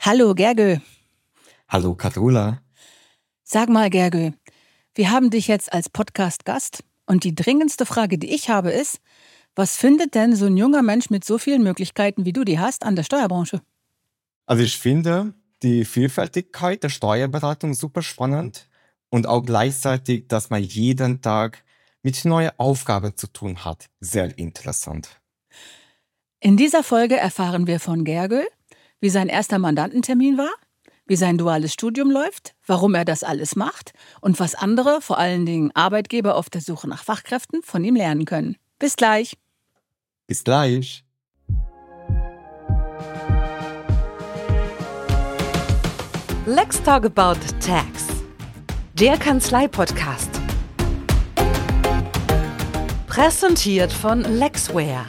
Hallo Gergő. Hallo Carola. Sag mal Gergő, wir haben dich jetzt als Podcast-Gast und die dringendste Frage, die ich habe, ist, was findet denn so ein junger Mensch mit so vielen Möglichkeiten, wie du die hast, an der Steuerbranche? Also ich finde die Vielfältigkeit der Steuerberatung super spannend und auch gleichzeitig, dass man jeden Tag mit neuen Aufgaben zu tun hat, sehr interessant. In dieser Folge erfahren wir von Gergő, wie sein erster Mandantentermin war, wie sein duales Studium läuft, warum er das alles macht und was andere, vor allen Dingen Arbeitgeber auf der Suche nach Fachkräften, von ihm lernen können. Bis gleich. Bis gleich. Let's Talk About Tax, der Kanzlei-Podcast. Präsentiert von Lexware.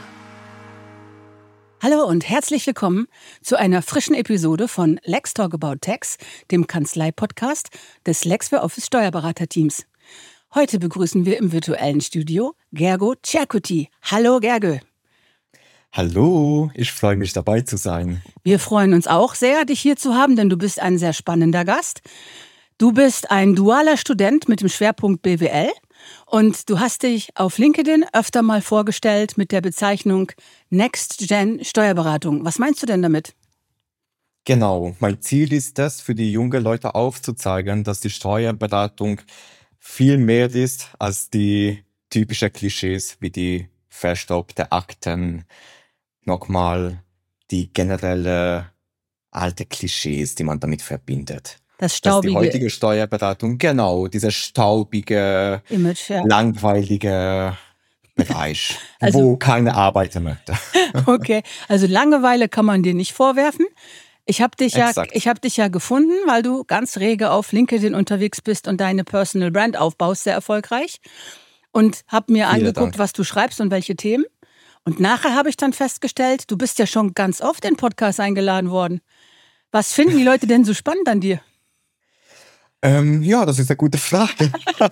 Hallo und herzlich willkommen zu einer frischen Episode von Let's Talk About Tax, dem Kanzlei-Podcast des Lexware Office Steuerberater-Teams. Heute begrüßen wir im virtuellen Studio Gergő Cserkuti. Hallo Gergő. Hallo, ich freue mich dabei zu sein. Wir freuen uns auch sehr, dich hier zu haben, denn du bist ein sehr spannender Gast. Du bist ein dualer Student mit dem Schwerpunkt BWL und du hast dich auf LinkedIn öfter mal vorgestellt mit der Bezeichnung Next Gen Steuerberatung. Was meinst du denn damit? Genau, mein Ziel ist es, für die jungen Leute aufzuzeigen, dass die Steuerberatung viel mehr ist als die typischen Klischees wie die verstaubte Akten, nochmal die generelle alte Klischees, die man damit verbindet. Das Dass die staubige heutige Steuerberatung, genau, dieser staubige, Image, ja. langweilige Bereich, Also- wo keine arbeiten möchte. Okay, also Langeweile kann man dir nicht vorwerfen. Ich habe dich Exakt. ja gefunden, weil du ganz rege auf LinkedIn unterwegs bist und deine Personal Brand aufbaust, sehr erfolgreich. Und habe mir Vielen angeguckt, Dank. was du schreibst und welche Themen. Und nachher habe ich dann festgestellt, du bist ja schon ganz oft in Podcasts eingeladen worden. Was finden die Leute denn so spannend an dir? Ja, das ist eine gute Frage.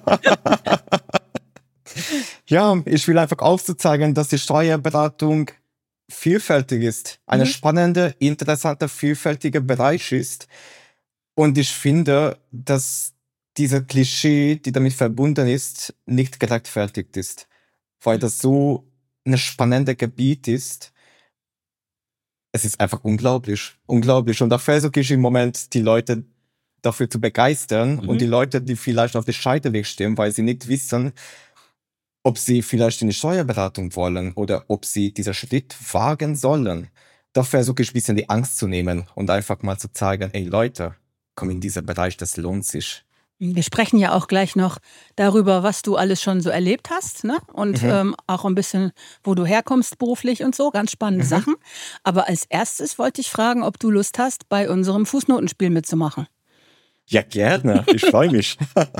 Ja, ich will einfach aufzuzeigen, dass die Steuerberatung vielfältig ist. Ein spannender, interessanter, vielfältiger Bereich ist. Und ich finde, dass dieser Klischee, die damit verbunden ist, nicht gerechtfertigt ist. Weil das so ein spannendes Gebiet ist. Es ist einfach unglaublich. Unglaublich. Und da versuche ich im Moment, die Leute dafür zu begeistern und die Leute, die vielleicht auf dem Scheideweg stehen, weil sie nicht wissen, ob sie vielleicht in die Steuerberatung wollen oder ob sie diesen Schritt wagen sollen. Da versuche ich ein bisschen die Angst zu nehmen und einfach mal zu zeigen, ey Leute, komm in diesen Bereich, das lohnt sich. Wir sprechen ja auch gleich noch darüber, was du alles schon so erlebt hast, ne? Und auch ein bisschen, wo du herkommst beruflich und so, ganz spannende Sachen. Aber als erstes wollte ich fragen, ob du Lust hast, bei unserem Fußnotenspiel mitzumachen. Ja, gerne. Ich freue mich.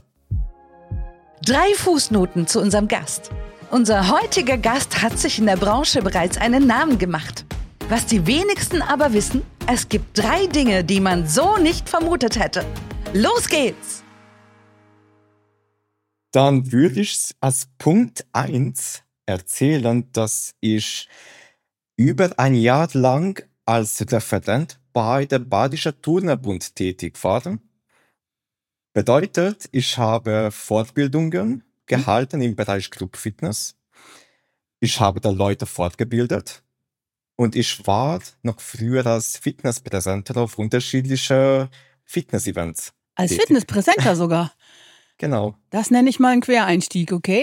3 Fußnoten zu unserem Gast. Unser heutiger Gast hat sich in der Branche bereits einen Namen gemacht. Was die wenigsten aber wissen, es gibt 3 Dinge, die man so nicht vermutet hätte. Los geht's! Dann würde ich als Punkt 1 erzählen, dass ich über ein Jahr lang als Referent bei der Badischer Turnerbund tätig war. Bedeutet, ich habe Fortbildungen gehalten im Bereich Club Fitness. Ich habe da Leute fortgebildet. Und ich war noch früher als Fitnesspräsenter auf unterschiedliche Fitness-Events Als tätig. Fitnesspräsenter sogar. Genau, Das nenne ich mal einen Quereinstieg, okay?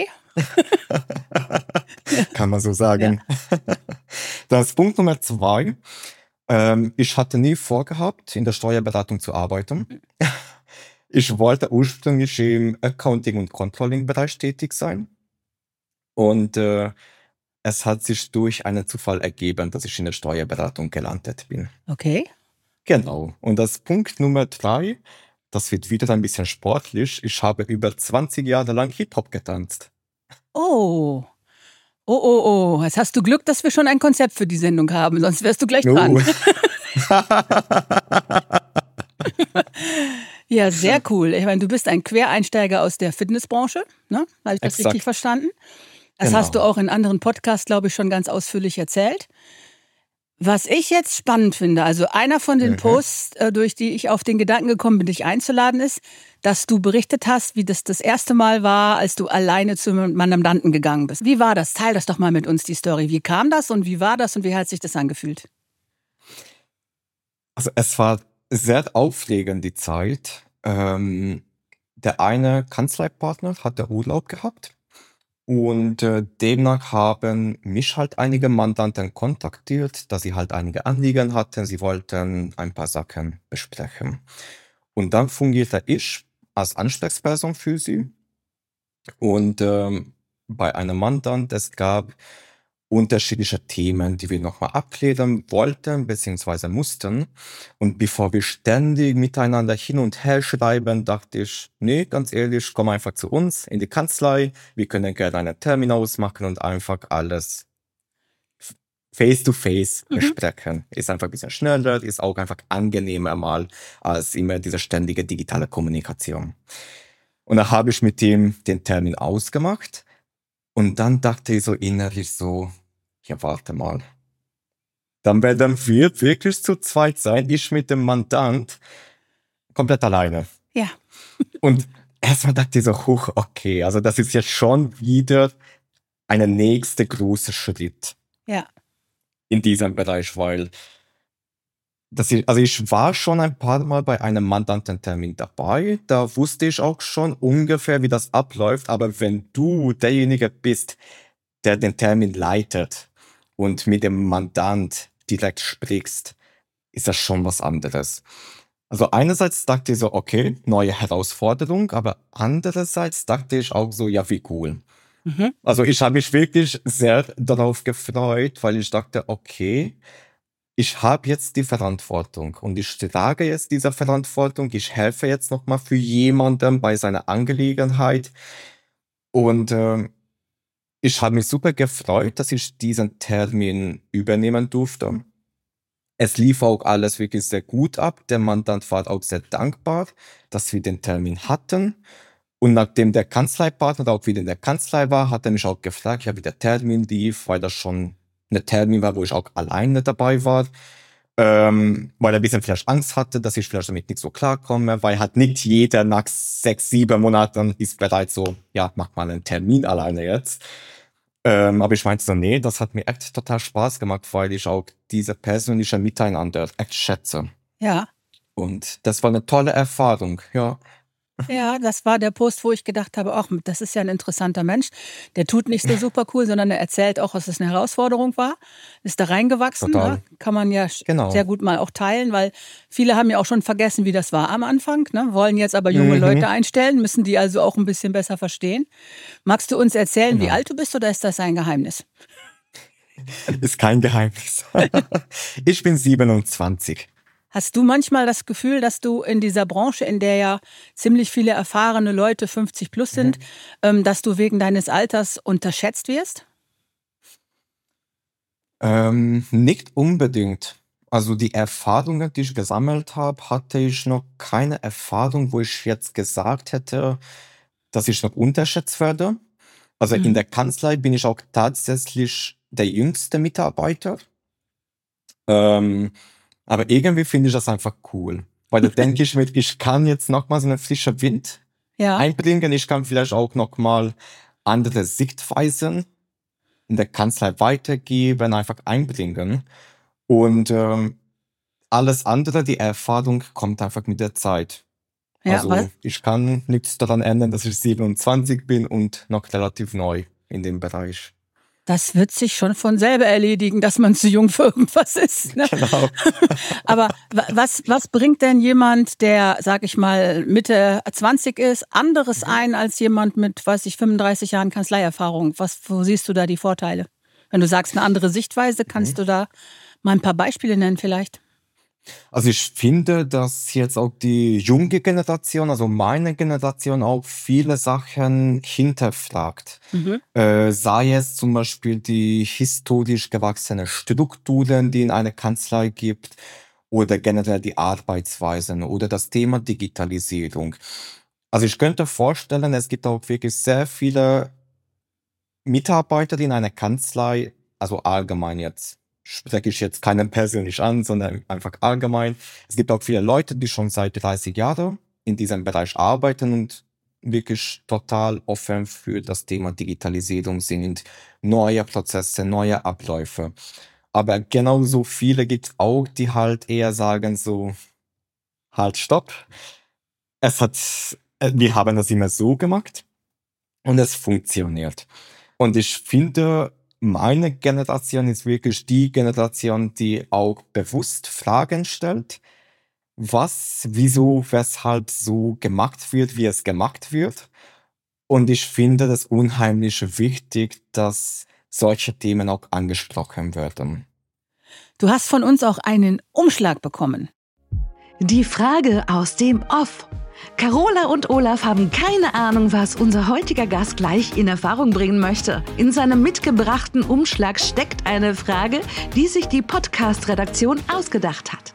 kann man so sagen. Das ist Punkt Nummer 2. Ich hatte nie vorgehabt, in der Steuerberatung zu arbeiten. Ich wollte ursprünglich im Accounting- und Controlling-Bereich tätig sein. Und es hat sich durch einen Zufall ergeben, dass ich in der Steuerberatung gelandet bin. Okay. Genau. Und das Punkt Nummer 3, das wird wieder ein bisschen sportlich. Ich habe über 20 Jahre lang Hip-Hop getanzt. Oh. Oh. Jetzt hast du Glück, dass wir schon ein Konzept für die Sendung haben, sonst wärst du gleich dran. Ja, sehr cool. Ich meine, du bist ein Quereinsteiger aus der Fitnessbranche, ne? Habe ich das Exakt. richtig verstanden? Das Genau. hast du auch in anderen Podcasts, glaube ich, schon ganz ausführlich erzählt. Was ich jetzt spannend finde, also einer von den Posts, durch die ich auf den Gedanken gekommen bin, dich einzuladen, ist, dass du berichtet hast, wie das erste Mal war, als du alleine zu einem Mandanten gegangen bist. Wie war das? Teil das doch mal mit uns, die Story. Wie kam das und wie war das und wie hat sich das angefühlt? Also es war sehr aufregend, die Zeit. Der eine Kanzleipartner hatte Urlaub gehabt und demnach haben mich halt einige Mandanten kontaktiert, dass sie halt einige Anliegen hatten. Sie wollten ein paar Sachen besprechen. Und dann fungierte ich als Ansprechperson für sie. Und bei einem Mandant, es gab unterschiedliche Themen, die wir nochmal abklären wollten bzw. mussten. Und bevor wir ständig miteinander hin und her schreiben, dachte ich, nee, ganz ehrlich, komm einfach zu uns in die Kanzlei. Wir können gerne einen Termin ausmachen und einfach alles face-to-face besprechen. Ist einfach ein bisschen schneller, ist auch einfach angenehmer mal als immer diese ständige digitale Kommunikation. Und dann habe ich mit ihm den Termin ausgemacht. Und dann dachte ich so innerlich so, ja, warte mal. Dann werden wir wirklich zu zweit sein, ich mit dem Mandant, komplett alleine. Ja. Und erstmal dachte ich so, okay, also das ist jetzt schon wieder eine nächste große Schritt. Ja. In diesem Bereich, weil ich war schon ein paar Mal bei einem Mandantentermin dabei, da wusste ich auch schon ungefähr, wie das abläuft, aber wenn du derjenige bist, der den Termin leitet und mit dem Mandant direkt sprichst, ist das schon was anderes. Also einerseits dachte ich so, okay, neue Herausforderung, aber andererseits dachte ich auch so, ja, wie cool. Also ich habe mich wirklich sehr darauf gefreut, weil ich dachte, okay, ich habe jetzt die Verantwortung und ich trage jetzt diese Verantwortung. Ich helfe jetzt nochmal für jemanden bei seiner Angelegenheit. Und ich habe mich super gefreut, dass ich diesen Termin übernehmen durfte. Es lief auch alles wirklich sehr gut ab. Der Mandant war auch sehr dankbar, dass wir den Termin hatten. Und nachdem der Kanzleipartner auch wieder in der Kanzlei war, hat er mich auch gefragt, ja, wie der Termin lief, weil das schon ein Termin war, wo ich auch alleine dabei war. Weil er ein bisschen vielleicht Angst hatte, dass ich vielleicht damit nicht so klarkomme, weil halt nicht jeder nach 6, 7 Monaten ist bereit so, ja, mach mal einen Termin alleine jetzt. Aber ich meinte so, nee, das hat mir echt total Spaß gemacht, weil ich auch diese persönliche Miteinander echt schätze. Ja. Und das war eine tolle Erfahrung, ja. Ja, das war der Post, wo ich gedacht habe, ach, das ist ja ein interessanter Mensch. Der tut nicht so super cool, sondern er erzählt auch, dass es eine Herausforderung war. Ist da reingewachsen. Total. Ne? Kann man ja Genau. sehr gut mal auch teilen, weil viele haben ja auch schon vergessen, wie das war am Anfang. Ne? Wollen jetzt aber junge Leute einstellen, müssen die also auch ein bisschen besser verstehen. Magst du uns erzählen, wie alt du bist, oder ist das ein Geheimnis? Ist kein Geheimnis. Ich bin 27. Hast du manchmal das Gefühl, dass du in dieser Branche, in der ja ziemlich viele erfahrene Leute 50 plus sind, dass du wegen deines Alters unterschätzt wirst? Nicht unbedingt. Also die Erfahrungen, die ich gesammelt habe, hatte ich noch keine Erfahrung, wo ich jetzt gesagt hätte, dass ich noch unterschätzt werde. Also in der Kanzlei bin ich auch tatsächlich der jüngste Mitarbeiter. Aber irgendwie finde ich das einfach cool. Weil da denke ich mir, ich kann jetzt nochmal so einen frischen Wind einbringen. Ich kann vielleicht auch nochmal andere Sichtweisen in der Kanzlei weitergeben, einfach einbringen. Und alles andere, die Erfahrung kommt einfach mit der Zeit. Ja, also ich kann nichts daran ändern, dass ich 27 bin und noch relativ neu in dem Bereich. Das wird sich schon von selber erledigen, dass man zu jung für irgendwas ist. Ne? Genau. Aber was bringt denn jemand, der, sag ich mal, Mitte 20 ist, anderes ein als jemand mit, 35 Jahren Kanzleierfahrung? Wo siehst du da die Vorteile? Wenn du sagst, eine andere Sichtweise, kannst du da mal ein paar Beispiele nennen vielleicht? Also ich finde, dass jetzt auch die junge Generation, also meine Generation, auch viele Sachen hinterfragt. Sei es zum Beispiel die historisch gewachsenen Strukturen, die in einer Kanzlei gibt, oder generell die Arbeitsweisen oder das Thema Digitalisierung. Also ich könnte vorstellen, es gibt auch wirklich sehr viele Mitarbeiter, die in einer Kanzlei, also allgemein jetzt spreche ich jetzt keinen persönlich an, sondern einfach allgemein. Es gibt auch viele Leute, die schon seit 30 Jahren in diesem Bereich arbeiten und wirklich total offen für das Thema Digitalisierung sind, neue Prozesse, neue Abläufe. Aber genauso viele gibt es auch, die halt eher sagen so, halt, stopp. Wir haben das immer so gemacht und es funktioniert. Und ich finde, meine Generation ist wirklich die Generation, die auch bewusst Fragen stellt, was, wieso, weshalb so gemacht wird, wie es gemacht wird. Und ich finde das unheimlich wichtig, dass solche Themen auch angesprochen werden. Du hast von uns auch einen Umschlag bekommen. Die Frage aus dem Off. Carola und Olaf haben keine Ahnung, was unser heutiger Gast gleich in Erfahrung bringen möchte. In seinem mitgebrachten Umschlag steckt eine Frage, die sich die Podcast-Redaktion ausgedacht hat.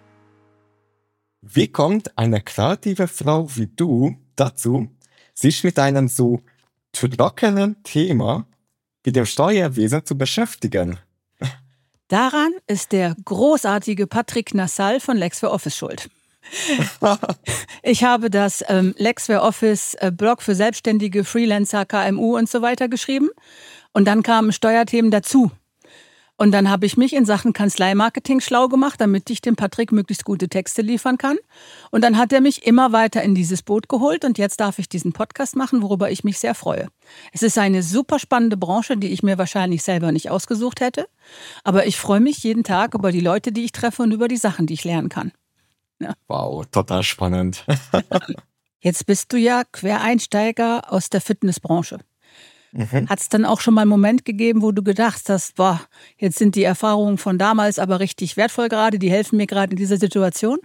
Wie kommt eine kreative Frau wie du dazu, sich mit einem so trockenen Thema wie dem Steuerwesen zu beschäftigen? Daran ist der großartige Patrick Nassal von Lexware Office schuld. Ich habe das Lexware Office Blog für Selbstständige, Freelancer, KMU und so weiter geschrieben. Und dann kamen Steuerthemen dazu. Und dann habe ich mich in Sachen Kanzleimarketing schlau gemacht, damit ich dem Patrick möglichst gute Texte liefern kann. Und dann hat er mich immer weiter in dieses Boot geholt und jetzt darf ich diesen Podcast machen, worüber ich mich sehr freue. Es ist eine super spannende Branche, die ich mir wahrscheinlich selber nicht ausgesucht hätte. Aber ich freue mich jeden Tag über die Leute, die ich treffe und über die Sachen, die ich lernen kann. Ja. Wow, total spannend. Jetzt bist du ja Quereinsteiger aus der Fitnessbranche. Hat es dann auch schon mal einen Moment gegeben, wo du gedacht hast, boah, jetzt sind die Erfahrungen von damals aber richtig wertvoll gerade, die helfen mir gerade in dieser Situation?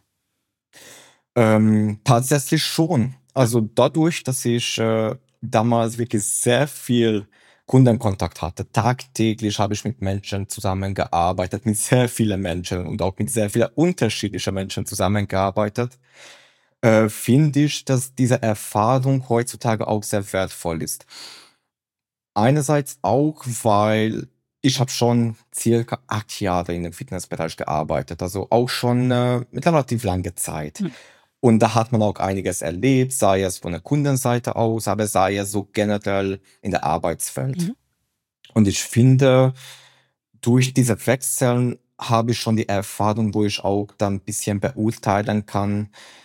Tatsächlich schon. Also dadurch, dass ich damals wirklich sehr viel Kundenkontakt hatte, tagtäglich habe ich mit Menschen zusammengearbeitet, mit sehr vielen Menschen und auch mit sehr vielen unterschiedlichen Menschen zusammengearbeitet, finde ich, dass diese Erfahrung heutzutage auch sehr wertvoll ist. Einerseits auch, weil ich habe schon circa 8 Jahre in dem Fitnessbereich gearbeitet, also auch schon relativ lange Zeit. Und da hat man auch einiges erlebt, sei es von der Kundenseite aus, aber sei es so generell in der Arbeitswelt. Und ich finde, durch diese Wechseln habe ich schon die Erfahrung, wo ich auch dann ein bisschen beurteilen kann,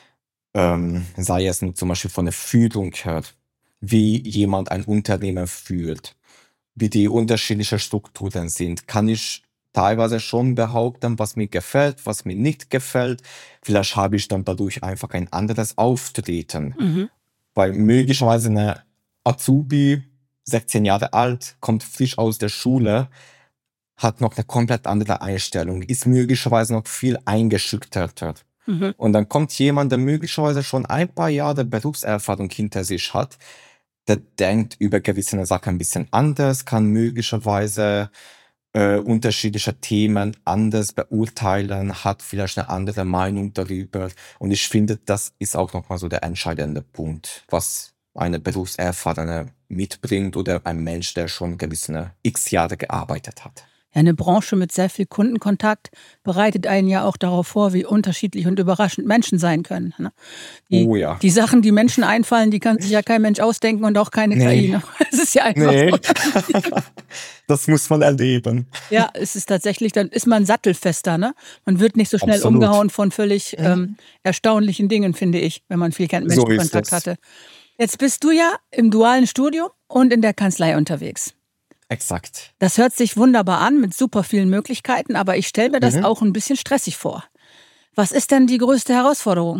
sei es nur zum Beispiel von der Führung her, wie jemand ein Unternehmen führt, wie die unterschiedlichen Strukturen sind, kann ich teilweise schon behaupten, was mir gefällt, was mir nicht gefällt. Vielleicht habe ich dann dadurch einfach ein anderes Auftreten. Weil möglicherweise eine Azubi, 16 Jahre alt, kommt frisch aus der Schule, hat noch eine komplett andere Einstellung, ist möglicherweise noch viel eingeschüchterter. Und dann kommt jemand, der möglicherweise schon ein paar Jahre Berufserfahrung hinter sich hat, der denkt über gewisse Sachen ein bisschen anders, kann möglicherweise unterschiedliche Themen anders beurteilen, hat vielleicht eine andere Meinung darüber. Und ich finde, das ist auch nochmal so der entscheidende Punkt, was eine Berufserfahrene mitbringt oder ein Mensch, der schon gewisse x Jahre gearbeitet hat. Ja, eine Branche mit sehr viel Kundenkontakt bereitet einen ja auch darauf vor, wie unterschiedlich und überraschend Menschen sein können. Ne? Die Sachen, die Menschen einfallen, die kann sich ja kein Mensch ausdenken und auch keine KI. Ne? Es ist ja einfach so. Das muss man erleben. Ja, es ist tatsächlich, dann ist man sattelfester. Ne? Man wird nicht so schnell umgehauen von völlig erstaunlichen Dingen, finde ich, wenn man viel Menschenkontakt hatte. Jetzt bist du ja im dualen Studium und in der Kanzlei unterwegs. Exakt. Das hört sich wunderbar an mit super vielen Möglichkeiten, aber ich stelle mir das auch ein bisschen stressig vor. Was ist denn die größte Herausforderung?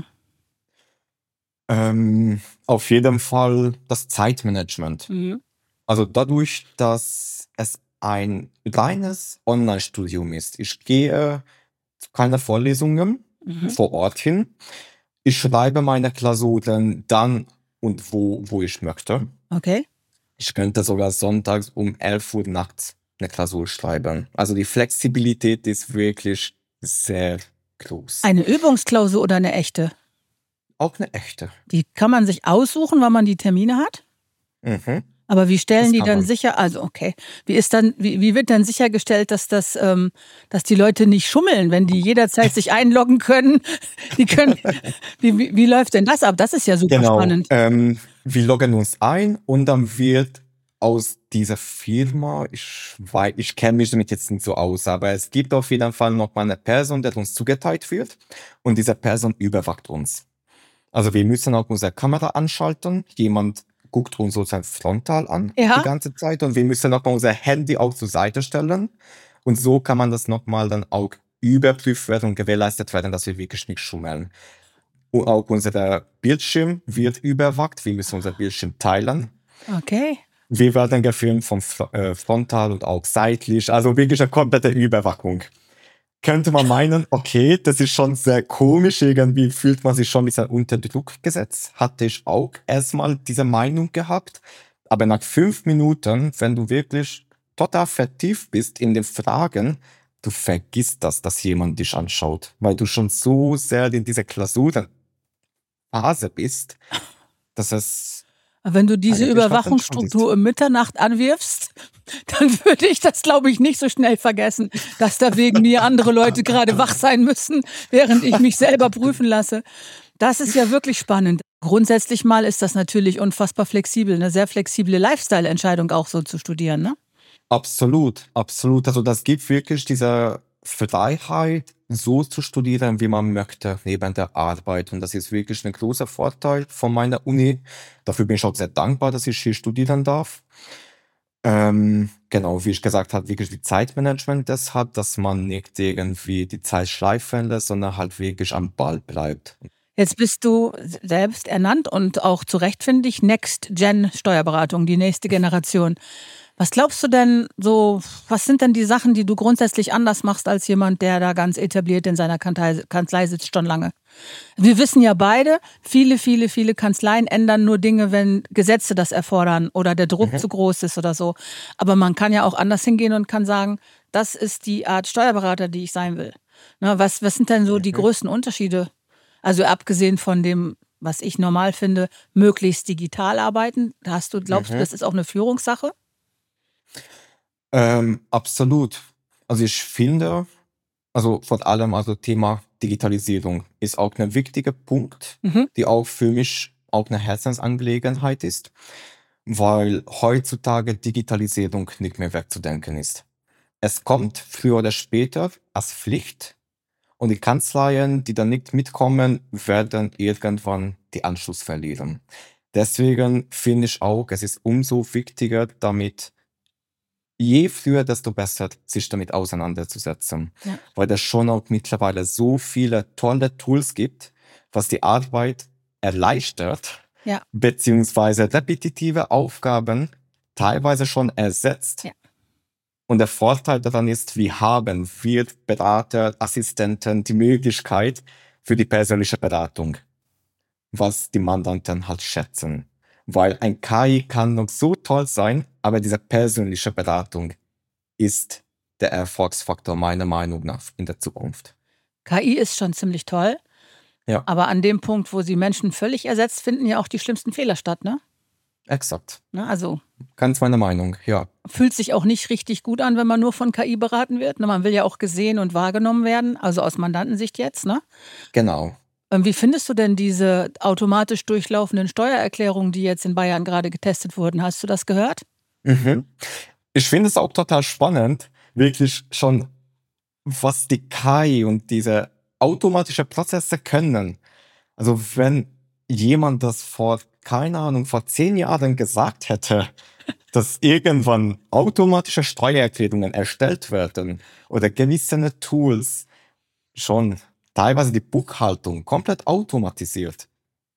Auf jeden Fall das Zeitmanagement. Also dadurch, dass es ein reines Online-Studium ist. Ich gehe zu keinen Vorlesungen vor Ort hin. Ich schreibe meine Klausuren dann und wo ich möchte. Okay. Ich könnte sogar sonntags um 11 Uhr nachts eine Klausur schreiben. Also die Flexibilität ist wirklich sehr groß. Eine Übungsklausur oder eine echte? Auch eine echte. Die kann man sich aussuchen, wann man die Termine hat? Aber wie stellen Das die kann dann man. sicher, also okay, wie wird dann sichergestellt, dass die Leute nicht schummeln, wenn die jederzeit sich einloggen können? Die können, wie läuft denn das ab? Das ist ja super Genau. spannend. Wir loggen uns ein und dann wird aus dieser Firma, ich kenne mich damit jetzt nicht so aus, aber es gibt auf jeden Fall noch mal eine Person, der uns zugeteilt wird und diese Person überwacht uns. Also wir müssen auch unsere Kamera anschalten. Jemand guckt uns so sein Frontal an die Ja, ganze Zeit und wir müssen nochmal unser Handy auch zur Seite stellen. Und so kann man das nochmal dann auch überprüft werden und gewährleistet werden, dass wir wirklich nicht schummeln. Und auch unser Bildschirm wird überwacht. Wir müssen unser Bildschirm teilen. okay. Wir werden gefilmt vom Frontal und auch seitlich. Also wirklich eine komplette Überwachung. Könnte man meinen, okay, das ist schon sehr komisch, irgendwie fühlt man sich schon ein bisschen unter Druck gesetzt. Hatte ich auch erstmal diese Meinung gehabt. Aber nach 5 Minuten, wenn du wirklich total vertieft bist in den Fragen, du vergisst das, dass jemand dich anschaut, weil du schon so sehr in dieser Klausurenphase bist, dass es Wenn du diese eigentlich ganz entspannt ist. Überwachungsstruktur um Mitternacht anwirfst, dann würde ich das, glaube ich, nicht so schnell vergessen, dass da wegen mir andere Leute gerade wach sein müssen, während ich mich selber prüfen lasse. Das ist ja wirklich spannend. Grundsätzlich mal ist das natürlich unfassbar flexibel, eine sehr flexible Lifestyle-Entscheidung auch so zu studieren, ne? Absolut, absolut. Also das gibt wirklich diese Freiheit, so zu studieren, wie man möchte, neben der Arbeit. Und das ist wirklich ein großer Vorteil von meiner Uni. Dafür bin ich auch sehr dankbar, dass ich hier studieren darf. Genau, wie ich gesagt habe, wirklich die Zeitmanagement deshalb, dass man nicht irgendwie die Zeit schleifen lässt, sondern halt wirklich am Ball bleibt. Jetzt bist du selbst ernannt und auch zu Recht, finde ich, Next-Gen-Steuerberatung, die nächste Generation. Was glaubst du denn so, was sind denn die Sachen, die du grundsätzlich anders machst als jemand, der da ganz etabliert in seiner Kanzlei sitzt schon lange? Wir wissen ja beide, viele Kanzleien ändern nur Dinge, wenn Gesetze das erfordern oder der Druck zu groß ist oder so. Aber man kann ja auch anders hingehen und kann sagen, das ist die Art Steuerberater, die ich sein will. Na, was sind denn so die größten Unterschiede? Also abgesehen von dem, was ich normal finde, möglichst digital arbeiten. Glaubst du, das ist auch eine Führungssache? Absolut. Also ich finde, also vor allem also Thema Digitalisierung ist auch ein wichtiger Punkt, Mhm. die auch für mich auch eine Herzensangelegenheit ist, weil heutzutage Digitalisierung nicht mehr wegzudenken ist. Es kommt früher oder später als Pflicht und die Kanzleien, die da nicht mitkommen, werden irgendwann die Anschluss verlieren. Deswegen finde ich auch, es ist umso wichtiger, damit je früher, desto besser, sich damit auseinanderzusetzen. Ja. Weil es schon auch mittlerweile so viele tolle Tools gibt, was die Arbeit erleichtert, Ja. beziehungsweise repetitive Aufgaben teilweise schon ersetzt. Ja. Und der Vorteil daran ist, wir haben Berater, Assistenten die Möglichkeit für die persönliche Beratung, was die Mandanten halt schätzen. Weil ein KI kann noch so toll sein, aber diese persönliche Beratung ist der Erfolgsfaktor meiner Meinung nach in der Zukunft. KI ist schon ziemlich toll, Ja, aber an dem Punkt, wo sie Menschen völlig ersetzt, finden ja auch die schlimmsten Fehler statt, ne? exakt. Ne, also Ganz meine Meinung, ja. fühlt sich auch nicht richtig gut an, wenn man nur von KI beraten wird. Ne? Man will ja auch gesehen und wahrgenommen werden, also aus Mandantensicht jetzt, ne? Genau. Wie findest du denn diese automatisch durchlaufenden Steuererklärungen, die jetzt in Bayern gerade getestet wurden? Hast du das gehört? Mhm. Ich finde es auch total spannend, wirklich schon, was die KI und diese automatische Prozesse können. Also wenn jemand das vor 10 Jahren gesagt hätte, dass irgendwann automatische Steuererklärungen erstellt werden oder gewisse Tools schon teilweise die Buchhaltung komplett automatisiert.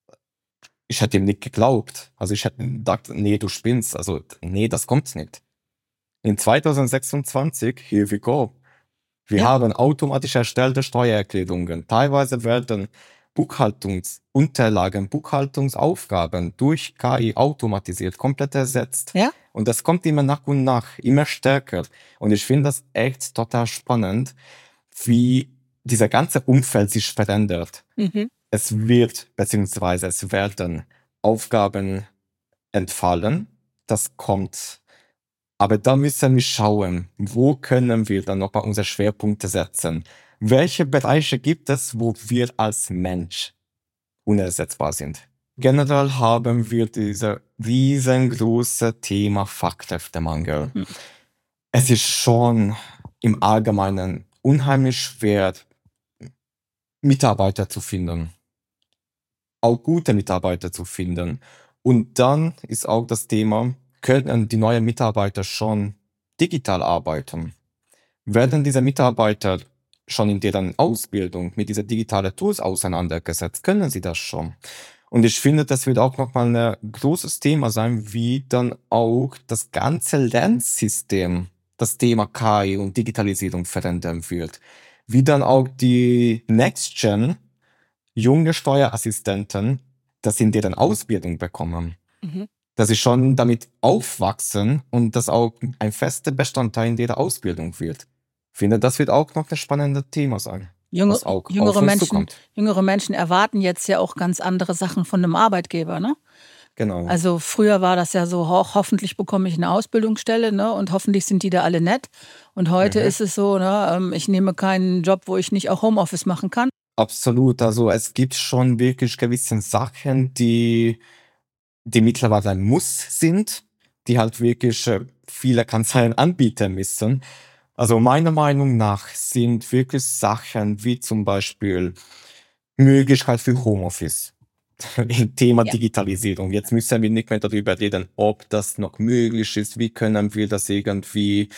Ich hätte ihm nicht geglaubt. Also ich hätte gedacht, nee, du spinnst. Also nee, das kommt nicht. In 2026, here we go. Wir Ja. haben automatisch erstellte Steuererklärungen. Teilweise werden Buchhaltungsunterlagen, Buchhaltungsaufgaben durch KI automatisiert, komplett ersetzt. Ja? Und das kommt immer nach und nach, immer stärker. Und ich finde das echt total spannend, wie dieser ganze Umfeld sich verändert. Mhm. Es werden Aufgaben entfallen, das kommt. Aber da müssen wir schauen, wo können wir dann nochmal unsere Schwerpunkte setzen? Welche Bereiche gibt es, wo wir als Mensch unersetzbar sind? Generell haben wir dieses riesengroße Thema Fachkräftemangel. Es ist schon im Allgemeinen unheimlich schwer, Mitarbeiter zu finden. Auch gute Mitarbeiter zu finden. Und dann ist auch das Thema, können die neuen Mitarbeiter schon digital arbeiten? Werden diese Mitarbeiter schon in deren Ausbildung mit diesen digitalen Tools auseinandergesetzt? Können sie das schon? Und ich finde, das wird auch nochmal ein großes Thema sein, wie dann auch das ganze Lernsystem das Thema KI und Digitalisierung verändern wird. Wie dann auch die Next-Gen junge Steuerassistenten das in deren Ausbildung bekommen. Dass sie schon damit aufwachsen und das auch ein fester Bestandteil in ihrer Ausbildung wird. Ich finde, das wird auch noch ein spannendes Thema sein. Jüngere Menschen erwarten jetzt ja auch ganz andere Sachen von einem Arbeitgeber, ne? Genau. Also früher war das ja so, hoffentlich bekomme ich eine Ausbildungsstelle, ne? Und hoffentlich sind die da alle nett. Und heute ist es so, ne? Ich nehme keinen Job, wo ich nicht auch Homeoffice machen kann. Absolut. Also es gibt schon wirklich gewisse Sachen, die mittlerweile ein Muss sind, die halt wirklich viele Kanzleien anbieten müssen. Also meiner Meinung nach sind wirklich Sachen wie zum Beispiel Möglichkeit für Homeoffice. Thema Digitalisierung. Jetzt müssen wir nicht mehr darüber reden, ob das noch möglich ist. Wie können wir das irgendwie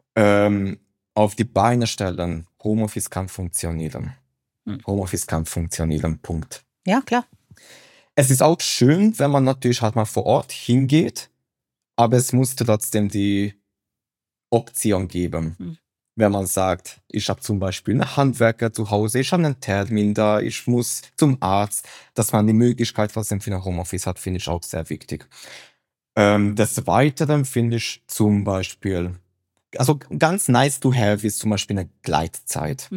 auf die Beine stellen? Homeoffice kann funktionieren. Homeoffice kann funktionieren, Punkt. Ja, klar. Es ist auch schön, wenn man natürlich halt mal vor Ort hingeht, aber es muss trotzdem die Option geben. Wenn man sagt, ich habe zum Beispiel einen Handwerker zu Hause, ich habe einen Termin da, ich muss zum Arzt, dass man die Möglichkeit trotzdem für ein Homeoffice hat, finde ich auch sehr wichtig. Des Weiteren finde ich zum Beispiel, also ganz nice to have ist zum Beispiel eine Gleitzeit.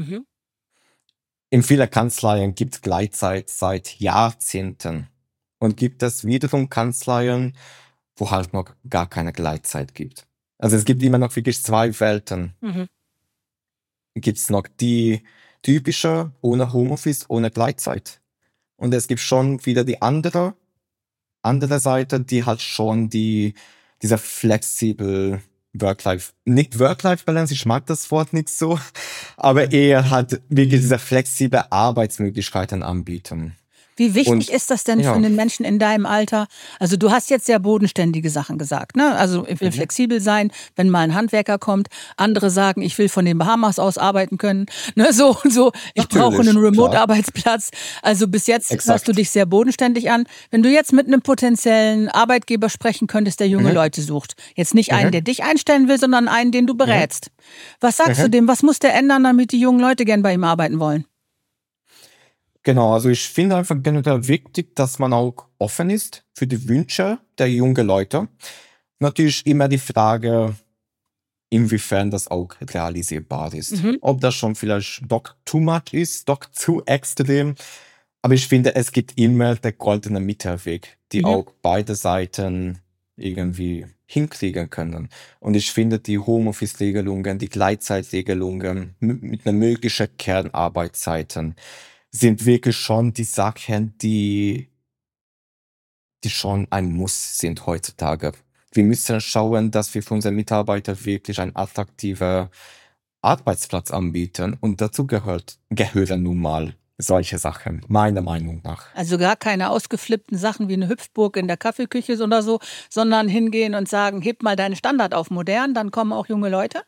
In vielen Kanzleien gibt es Gleitzeit seit Jahrzehnten. Und gibt es wiederum Kanzleien, wo halt noch gar keine Gleitzeit gibt. Also es gibt immer noch wirklich zwei Welten. Gibt es noch die typische ohne Homeoffice, ohne Gleitzeit. Und es gibt schon wieder die andere Seite, die halt schon dieser flexibel nicht Work-Life-Balance, ich mag das Wort nicht so, aber eher halt wirklich diese flexible Arbeitsmöglichkeiten anbieten. Wie wichtig ist das denn für einen Menschen in deinem Alter? Also du hast jetzt sehr bodenständige Sachen gesagt, ne? Also ich will flexibel sein, wenn mal ein Handwerker kommt. Andere sagen, ich will von den Bahamas aus arbeiten können. Ne? So. Ich brauche einen Remote-Arbeitsplatz. Also bis jetzt hörst du dich sehr bodenständig an. Wenn du jetzt mit einem potenziellen Arbeitgeber sprechen könntest, der junge Leute sucht. Jetzt nicht einen, der dich einstellen will, sondern einen, den du berätst. Was sagst du dem? Was muss der ändern, damit die jungen Leute gern bei ihm arbeiten wollen? Genau, also ich finde einfach generell wichtig, dass man auch offen ist für die Wünsche der jungen Leute. Natürlich immer die Frage, inwiefern das auch realisierbar ist. Ob das schon vielleicht doch too much ist, doch zu extrem. Aber ich finde, es gibt immer den goldenen Mittelweg, die auch beide Seiten irgendwie hinkriegen können. Und ich finde, die Homeoffice-Regelungen, die Gleitzeitregelungen mit einer möglichen Kernarbeitszeiten sind wirklich schon die Sachen, die schon ein Muss sind heutzutage. Wir müssen schauen, dass wir für unsere Mitarbeiter wirklich einen attraktiven Arbeitsplatz anbieten. Und dazu gehören nun mal solche Sachen, meiner Meinung nach. Also gar keine ausgeflippten Sachen wie eine Hüpfburg in der Kaffeeküche oder so, sondern hingehen und sagen, heb mal deinen Standard auf modern, dann kommen auch junge Leute?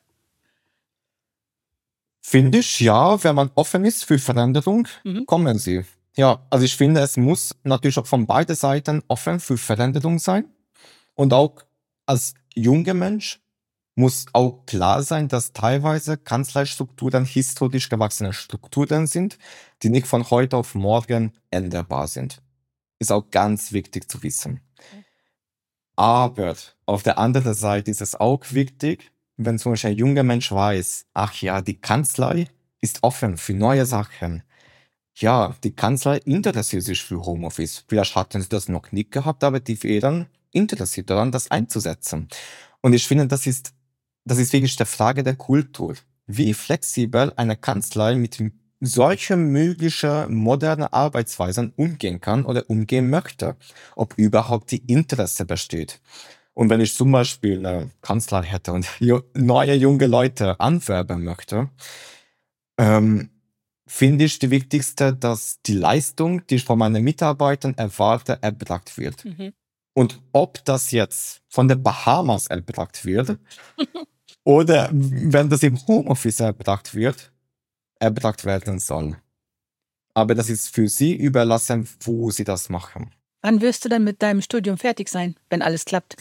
Finde ich, ja, wenn man offen ist für Veränderung, kommen sie. Ja, also ich finde, es muss natürlich auch von beiden Seiten offen für Veränderung sein. Und auch als junger Mensch muss auch klar sein, dass teilweise Kanzleistrukturen historisch gewachsene Strukturen sind, die nicht von heute auf morgen änderbar sind. Ist auch ganz wichtig zu wissen. Aber auf der anderen Seite ist es auch wichtig, wenn zum Beispiel ein junger Mensch weiß, ach ja, die Kanzlei ist offen für neue Sachen. Ja, die Kanzlei interessiert sich für Homeoffice. Vielleicht hatten sie das noch nicht gehabt, aber die werden interessiert daran, das einzusetzen. Und ich finde, das ist wirklich die Frage der Kultur. Wie flexibel eine Kanzlei mit solchen möglichen modernen Arbeitsweisen umgehen kann oder umgehen möchte. Ob überhaupt die Interesse besteht. Und wenn ich zum Beispiel eine Kanzlei hätte und neue junge Leute anwerben möchte, finde ich die wichtigste, dass die Leistung, die ich von meinen Mitarbeitern erwarte, erbracht wird. Und ob das jetzt von den Bahamas erbracht wird oder wenn das im Homeoffice erbracht werden soll. Aber das ist für sie überlassen, wo sie das machen. Wann wirst du dann mit deinem Studium fertig sein, wenn alles klappt?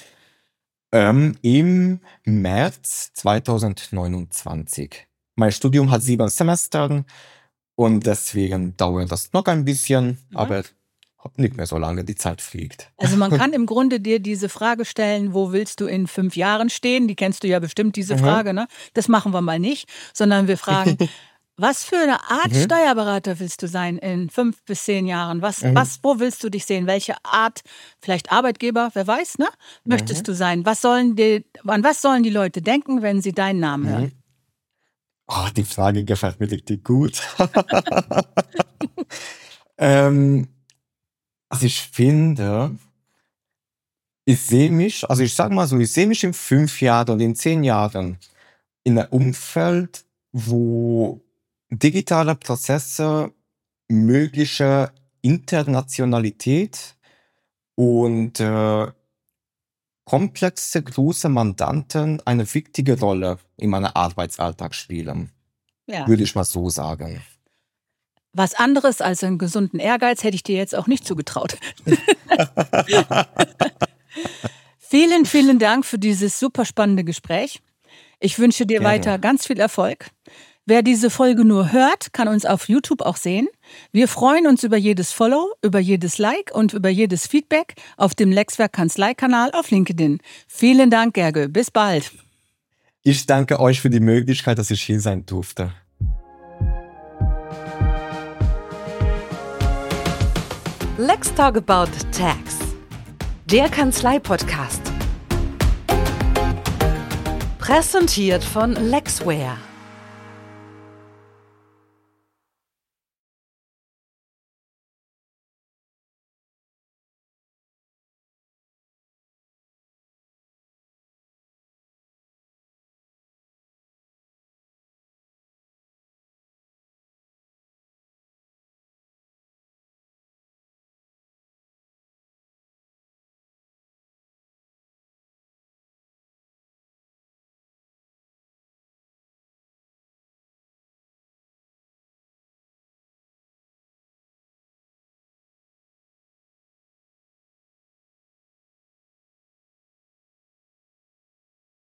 Im März 2029. Mein Studium hat 7 Semester und deswegen dauert das noch ein bisschen, aber nicht mehr so lange, die Zeit fliegt. Also man kann im Grunde dir diese Frage stellen, wo willst du in 5 Jahren stehen? Die kennst du ja bestimmt, diese Frage, ne? Das machen wir mal nicht, sondern wir fragen, was für eine Art Steuerberater willst du sein in 5 bis 10 Jahren? Wo willst du dich sehen? Welche Art, vielleicht Arbeitgeber, wer weiß, ne? Möchtest du sein? An was sollen die Leute denken, wenn sie deinen Namen hören? Oh, die Frage gefällt mir richtig gut. Also ich finde, ich sehe mich in 5 Jahren oder in 10 Jahren in einem Umfeld, wo digitale Prozesse, mögliche Internationalität und komplexe, große Mandanten eine wichtige Rolle in meinem Arbeitsalltag spielen. Ja. Würde ich mal so sagen. Was anderes als einen gesunden Ehrgeiz hätte ich dir jetzt auch nicht zugetraut. Vielen, vielen Dank für dieses super spannende Gespräch. Ich wünsche dir weiter ganz viel Erfolg. Wer diese Folge nur hört, kann uns auf YouTube auch sehen. Wir freuen uns über jedes Follow, über jedes Like und über jedes Feedback auf dem Lexwerk Kanzlei-Kanal auf LinkedIn. Vielen Dank, Gergő. Bis bald. Ich danke euch für die Möglichkeit, dass ich hier sein durfte. Let's Talk About Tax. Der Kanzlei-Podcast. Präsentiert von Lexware.